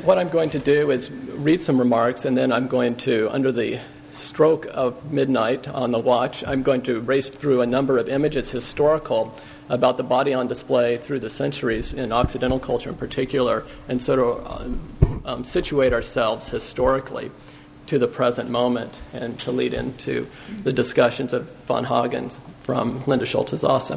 what I'm going to do is read some remarks, and then I'm going to, under the stroke of midnight on the watch, I'm going to race through a number of images historical about the body on display through the centuries in Occidental culture in particular, and sort of situate ourselves historically to the present moment and to lead into the discussions of von Hagens from Linda Schulte-Zasse.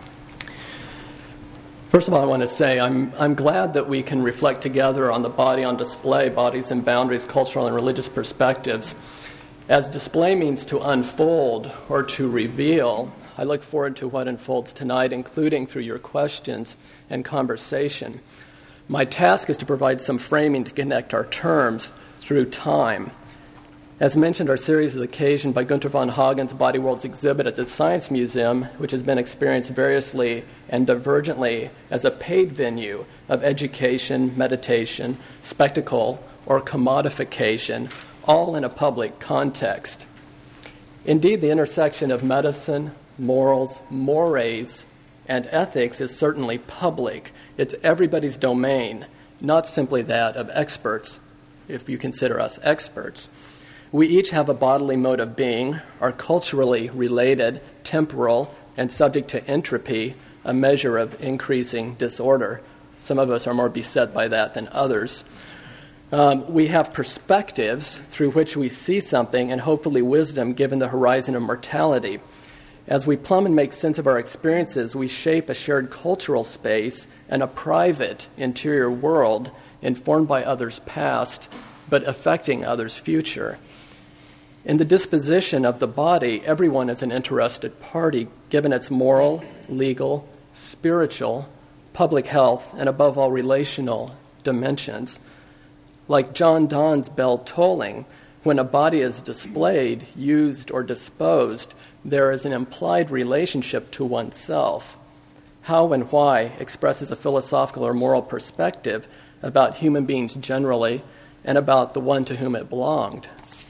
First of all, I want to say I'm glad that we can reflect together on the body on display, bodies and boundaries, cultural and religious perspectives. As display means to unfold or to reveal, I look forward to what unfolds tonight, including through your questions and conversation. My task is to provide some framing to connect our terms through time. As mentioned, our series is occasioned by Günter von Hagens' Body Worlds exhibit at the Science Museum, which has been experienced variously and divergently as a paid venue of education, meditation, spectacle, or commodification, all in a public context. Indeed, the intersection of medicine, morals, mores, and ethics is certainly public. It's everybody's domain, not simply that of experts, if you consider us experts. We each have a bodily mode of being, are culturally related, temporal, and subject to entropy, a measure of increasing disorder. Some of us are more beset by that than others. We have perspectives through which we see something, and hopefully wisdom given the horizon of mortality. As we plumb and make sense of our experiences, we shape a shared cultural space and a private interior world informed by others' past, but affecting others' future. In the disposition of the body, everyone is an interested party, given its moral, legal, spiritual, public health, and above all, relational dimensions. Like John Donne's bell tolling, when a body is displayed, used, or disposed, there is an implied relationship to oneself. How and why expresses a philosophical or moral perspective about human beings generally and about the one to whom it belonged.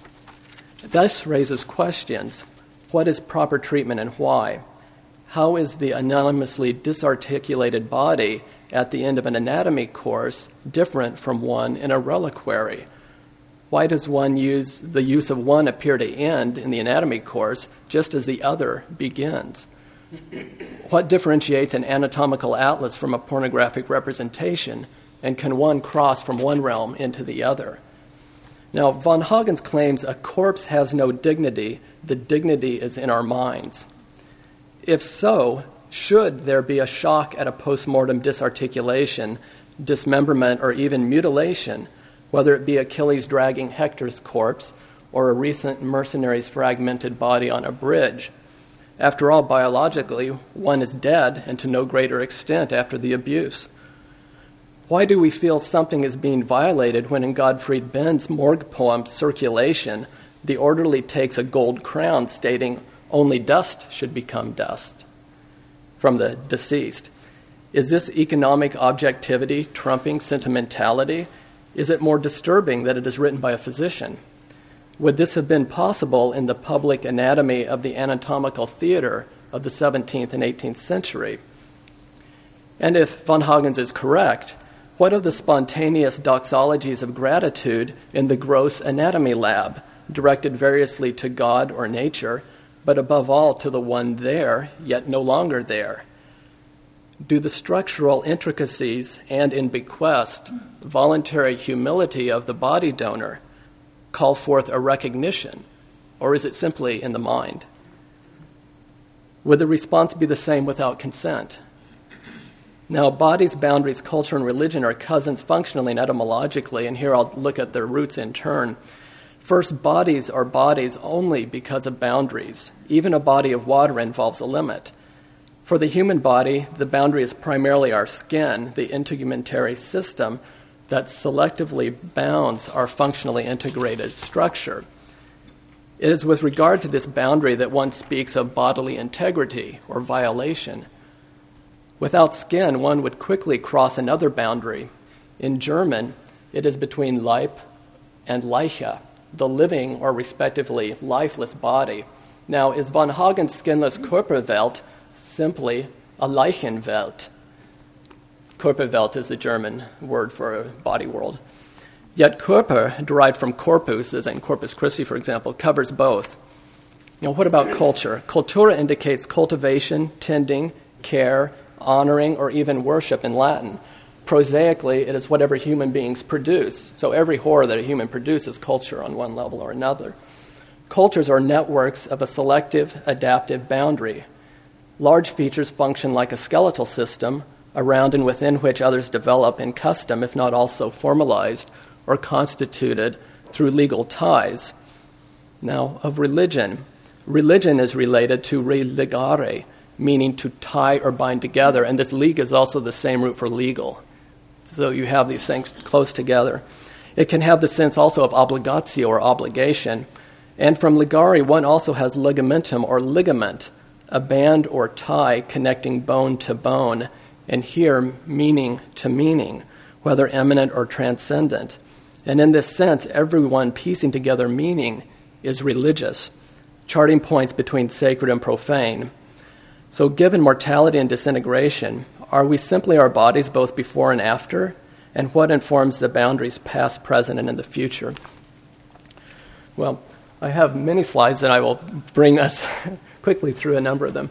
This raises questions. What is proper treatment and why? How is the anonymously disarticulated body at the end of an anatomy course different from one in a reliquary? Why does the use of one appear to end in the anatomy course just as the other begins? What differentiates an anatomical atlas from a pornographic representation, and can one cross from one realm into the other? Now, von Hagens claims a corpse has no dignity, the dignity is in our minds. If so, should there be a shock at a post-mortem disarticulation, dismemberment, or even mutilation, whether it be Achilles dragging Hector's corpse or a recent mercenary's fragmented body on a bridge? After all, biologically, one is dead, and to no greater extent after the abuse. Why do we feel something is being violated when in Gottfried Benn's morgue poem, Circulation, the orderly takes a gold crown stating, "Only dust should become dust," from the deceased? Is this economic objectivity trumping sentimentality? Is it more disturbing that it is written by a physician? Would this have been possible in the public anatomy of the anatomical theater of the 17th and 18th century? And if von Hagens is correct, what of the spontaneous doxologies of gratitude in the gross anatomy lab, directed variously to God or nature, but above all to the one there, yet no longer there? Do the structural intricacies and, in bequest, voluntary humility of the body donor call forth a recognition, or is it simply in the mind? Would the response be the same without consent? Now, bodies, boundaries, culture, and religion are cousins functionally and etymologically, and here I'll look at their roots in turn. First, bodies are bodies only because of boundaries. Even a body of water involves a limit. For the human body, the boundary is primarily our skin, the integumentary system that selectively bounds our functionally integrated structure. It is with regard to this boundary that one speaks of bodily integrity or violation. Without skin, one would quickly cross another boundary. In German, it is between Leib and Leiche, the living or respectively lifeless body. Now, is von Hagens' skinless Körperwelt simply a Leichenwelt? Körperwelt is the German word for a body world. Yet corpor, derived from corpus, as in Corpus Christi, for example, covers both. What about culture? Cultura indicates cultivation, tending, care, honoring, or even worship in Latin. Prosaically, it is whatever human beings produce. So every horror that a human produces is culture on one level or another. Cultures are networks of a selective, adaptive boundary. Large features function like a skeletal system, around and within which others develop in custom, if not also formalized or constituted through legal ties. Now, of religion. Religion is related to religare, meaning to tie or bind together, and this lig is also the same root for legal. So you have these things close together. It can have the sense also of obligatio or obligation, and from ligare one also has ligamentum or ligament, a band or tie connecting bone to bone, and here meaning to meaning, whether eminent or transcendent. And in this sense, everyone piecing together meaning is religious, charting points between sacred and profane. So given mortality and disintegration, are we simply our bodies both before and after? And what informs the boundaries past, present, and in the future? Well, I have many slides, and I will bring us quickly through a number of them.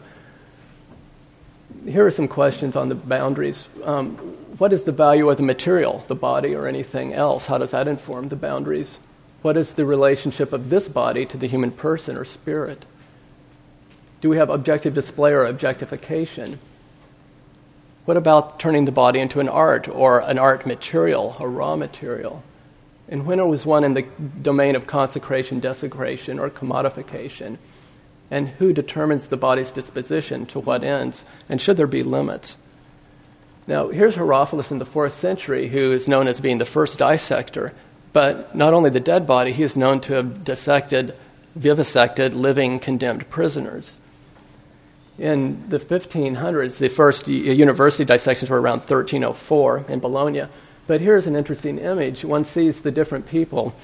Here are some questions on the boundaries. What is the value of the material, the body, or anything else? How does that inform the boundaries? What is the relationship of this body to the human person or spirit? Do we have objective display or objectification? What about turning the body into an art or an art material, a raw material? And when was one in the domain of consecration, desecration, or commodification? And who determines the body's disposition to what ends? And should there be limits? Now, here's Herophilus in the 4th century, who is known as being the first dissector. But not only the dead body, he is known to have dissected, vivisected living condemned prisoners. In the 1500s, the first university dissections were around 1304 in Bologna. But here's an interesting image. One sees the different people.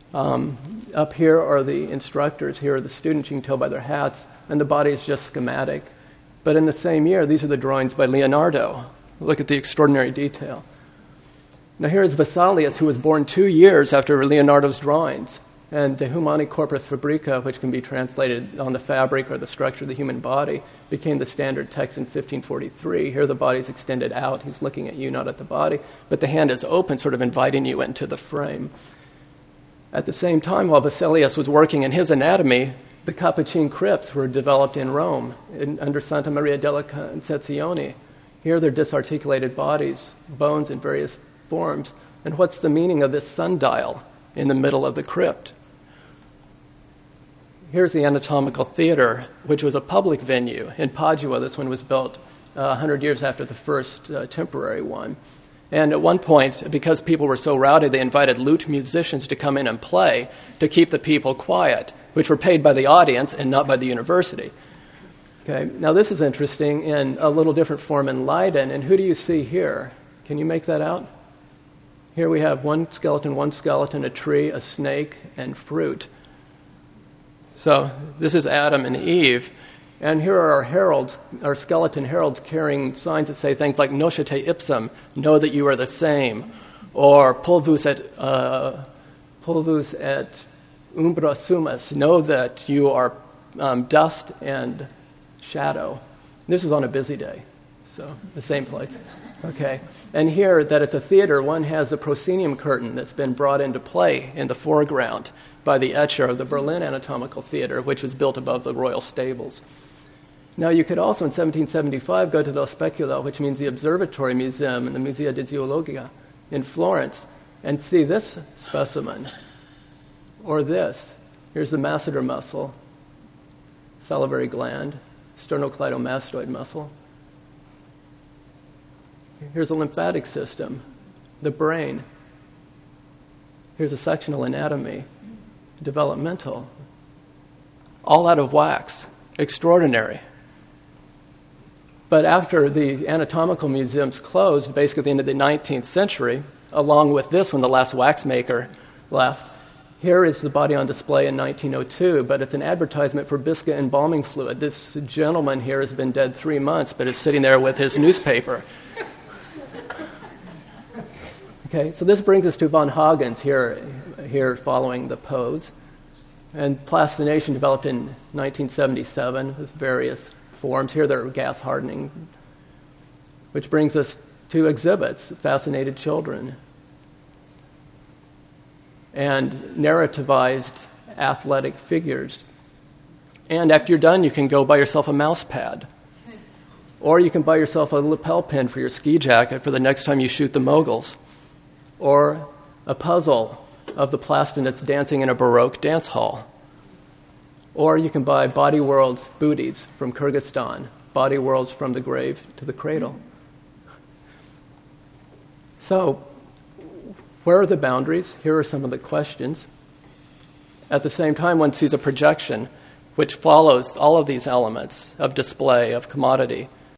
Up here are the instructors. Here are the students. You can tell by their hats. And the body is just schematic. But in the same year, these are the drawings by Leonardo. Look at the extraordinary detail. Now here is Vesalius, who was born 2 years after Leonardo's drawings. And De Humani Corporis Fabrica, which can be translated on the fabric or the structure of the human body, became the standard text in 1543. Here the body is extended out. He's looking at you, not at the body. But the hand is open, sort of inviting you into the frame. At the same time, while Vesalius was working in his anatomy, the Capuchin crypts were developed in Rome under Santa Maria della Concezione. Here they're disarticulated bodies, bones in various forms. And what's the meaning of this sundial in the middle of the crypt? Here's the anatomical theater, which was a public venue in Padua. This one was built 100 years after the first temporary one. And at one point, because people were so rowdy, they invited lute musicians to come in and play to keep the people quiet, which were paid by the audience and not by the university. Okay, now this is interesting in a little different form in Leiden. And who do you see here? Can you make that out? Here we have one skeleton, a tree, a snake, and fruit. So this is Adam and Eve. And here are our heralds, our skeleton heralds, carrying signs that say things like "Nocete ipsum," know that you are the same, or "Pulvus et umbra sumus," know that you are dust and shadow. This is on a busy day, so the same place. Okay, and here that it's a theater, one has a proscenium curtain that's been brought into play in the foreground by the etcher of the Berlin Anatomical Theater, which was built above the royal stables. Now, you could also, in 1775, go to the Specula, which means the Observatory Museum in the Musea di Zoologia in Florence, and see this specimen, or this. Here's the masseter muscle, salivary gland, sternocleidomastoid muscle. Here's a lymphatic system, the brain. Here's a sectional anatomy, developmental. All out of wax. Extraordinary. But after the anatomical museums closed, basically at the end of the 19th century, along with this when the last wax maker left, here is the body on display in 1902, but it's an advertisement for Bisca embalming fluid. This gentleman here has been dead 3 months, but is sitting there with his newspaper. Okay, so this brings us to von Hagens here following the pose. And plastination developed in 1977 with various forms. Here they're gas hardening, which brings us to exhibits, fascinated children, and narrativized athletic figures. And after you're done, you can go buy yourself a mouse pad. Or you can buy yourself a lapel pin for your ski jacket for the next time you shoot the moguls. Or a puzzle of the plastinates dancing in a Baroque dance hall. Or you can buy Body World's booties from Kyrgyzstan, Body Worlds from the grave to the cradle. So, where are the boundaries? Here are some of the questions. At the same time, one sees a projection which follows all of these elements of display, of commodity,